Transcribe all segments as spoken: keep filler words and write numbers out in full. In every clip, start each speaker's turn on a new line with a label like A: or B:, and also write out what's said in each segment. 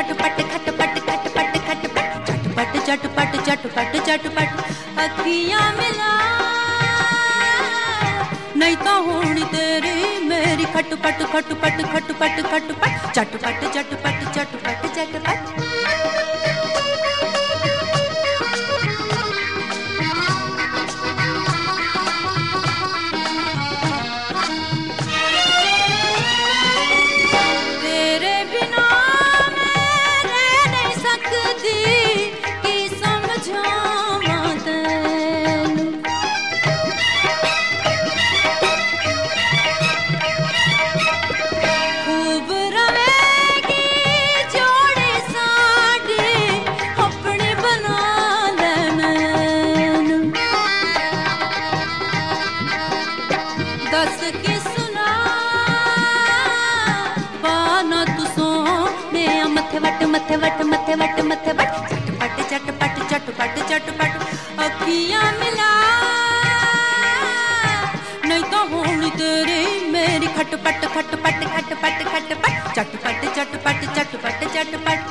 A: खटपट खटपट खटपट खटपट झटपट झटपट झटपट झटपट अखियां मिला नहीं तो होनी तेरी मेरी खटपट खटपट खटपट खटपट झटपट झटपट झटपट झटपट दस की सुना बाना तू सो मैं मथे वट मथे वट मथे वट मथे वट झटपट झटपट झटपट झटपट अखियां मिला नहीं तो होनी तेरी मेरी खटपट खटपट खटपट खटपट झटपट झटपट झटपट झटपट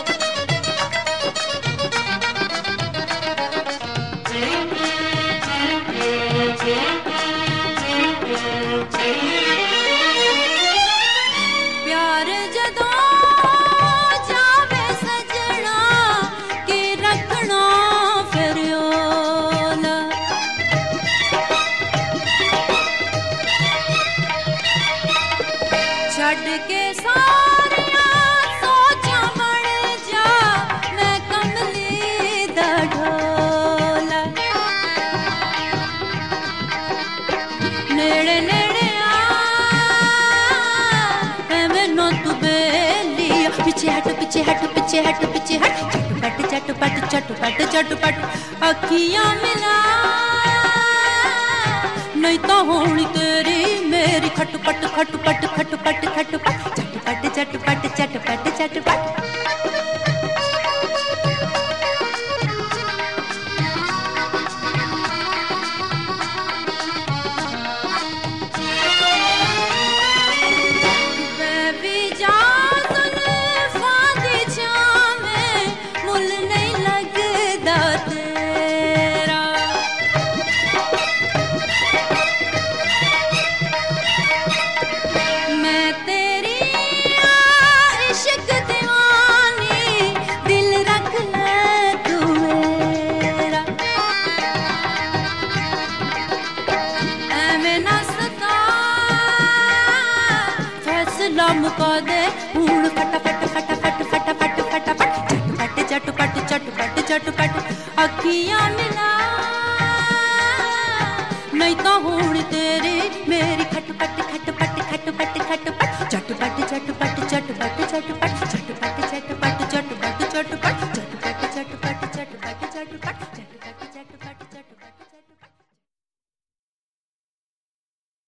A: प्यार जदों जावे सजना के रखना फिर ओला छड़ के सारिया सोचा मर जा मैं कमली दा ढोला नेड़े नेड़े पीछे हट पीछे हट पीछे हट पीछे हट झटपट झटपट झटपट झटपट अखियां मिला नहीं तो होनी तेरी मेरी खटपट खटपट खटपट खटपट झटपट झटपट झटपट झटपट मुका दे हूं फटाफट फटाफट फटाफट फटाफट झटपट झटपट झटपट झटपट अखियां मिला नहीं तो होनी तेरी मेरी खटपट खटपट खटपट खटपट झटपट झटपट झटपट झटपट